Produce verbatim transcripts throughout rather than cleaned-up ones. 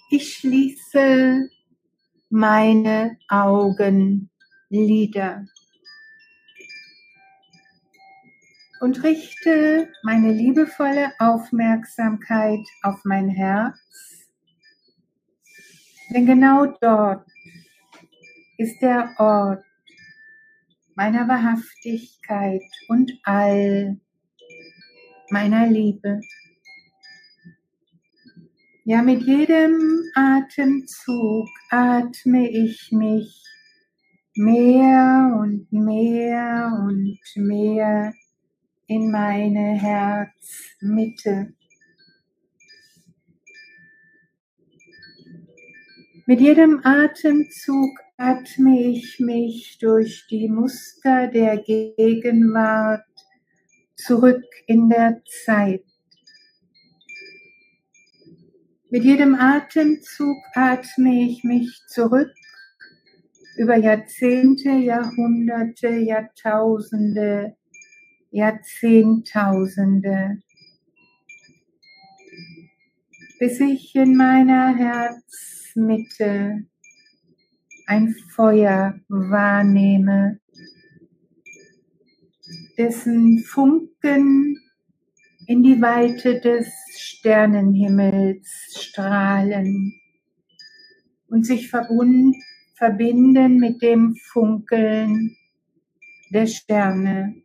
Ich schließe meine Augenlider und richte meine liebevolle Aufmerksamkeit auf mein Herz, denn genau dort ist der Ort meiner Wahrhaftigkeit und all meiner Liebe. Ja, mit jedem Atemzug atme ich mich mehr und mehr und mehr in meine Herzmitte. Mit jedem Atemzug atme ich mich durch die Muster der Gegenwart zurück in der Zeit. Mit jedem Atemzug atme ich mich zurück über Jahrzehnte, Jahrhunderte, Jahrtausende, Jahrzehntausende, bis ich in meiner Herzmitte ein Feuer wahrnehme, dessen Funken in die Weite des Sternenhimmels strahlen und sich verbunden, verbinden mit dem Funkeln der Sterne.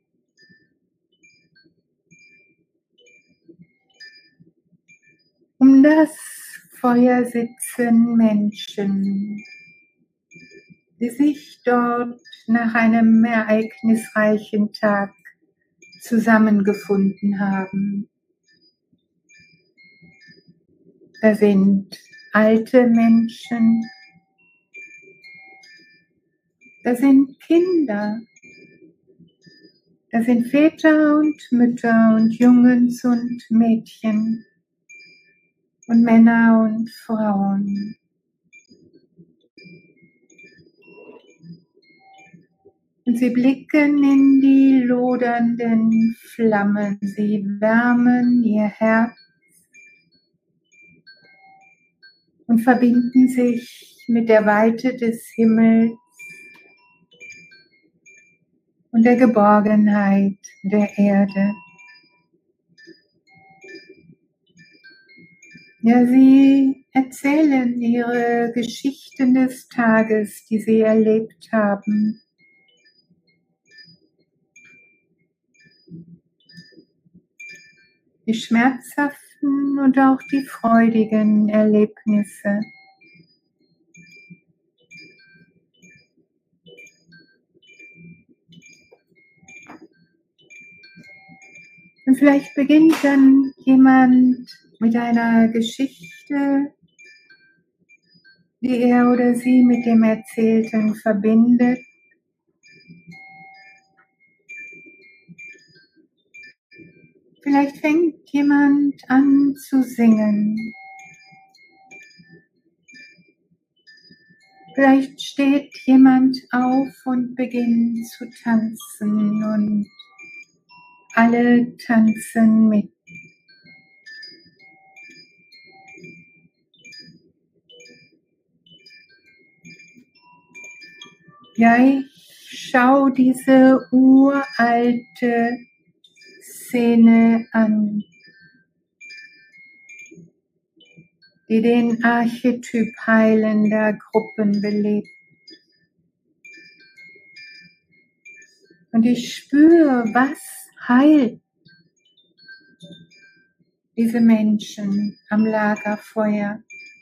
Um das Feuer sitzen Menschen, die sich dort nach einem ereignisreichen Tag zusammengefunden haben. Da sind alte Menschen, da sind Kinder, da sind Väter und Mütter und Jungs und Mädchen und Männer und Frauen. Und sie blicken in die lodernden Flammen, sie wärmen ihr Herz und verbinden sich mit der Weite des Himmels und der Geborgenheit der Erde. Ja, sie erzählen ihre Geschichten des Tages, die sie erlebt haben. Die schmerzhaften und auch die freudigen Erlebnisse. Und vielleicht beginnt dann jemand mit einer Geschichte, die er oder sie mit dem Erzählten verbindet. Vielleicht fängt jemand an zu singen. Vielleicht steht jemand auf und beginnt zu tanzen und alle tanzen mit. Ja, ich schau diese uralte Szene an, die den Archetyp heilender Gruppen belebt. Und ich spüre, was heilt diese Menschen am Lagerfeuer.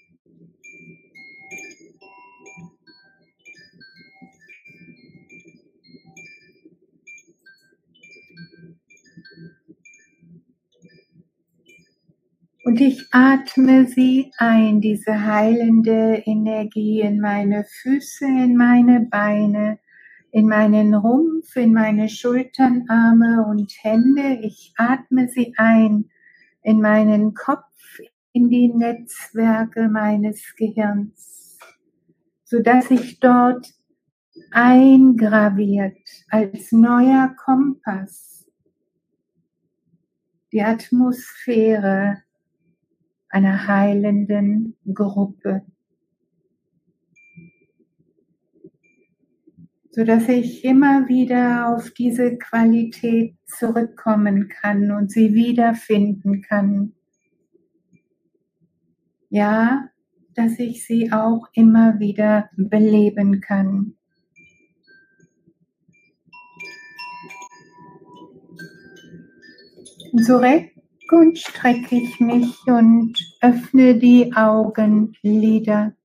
Und ich atme sie ein, diese heilende Energie in meine Füße, in meine Beine, in meinen Rumpf, in meine Schultern, Arme und Hände. Ich atme sie ein in meinen Kopf, in die Netzwerke meines Gehirns, sodass ich dort eingraviert als neuer Kompass die Atmosphäre einer heilenden Gruppe, sodass ich immer wieder auf diese Qualität zurückkommen kann und sie wiederfinden kann. Ja, dass ich sie auch immer wieder beleben kann. Und so reck und strecke ich mich und öffne die Augenlider.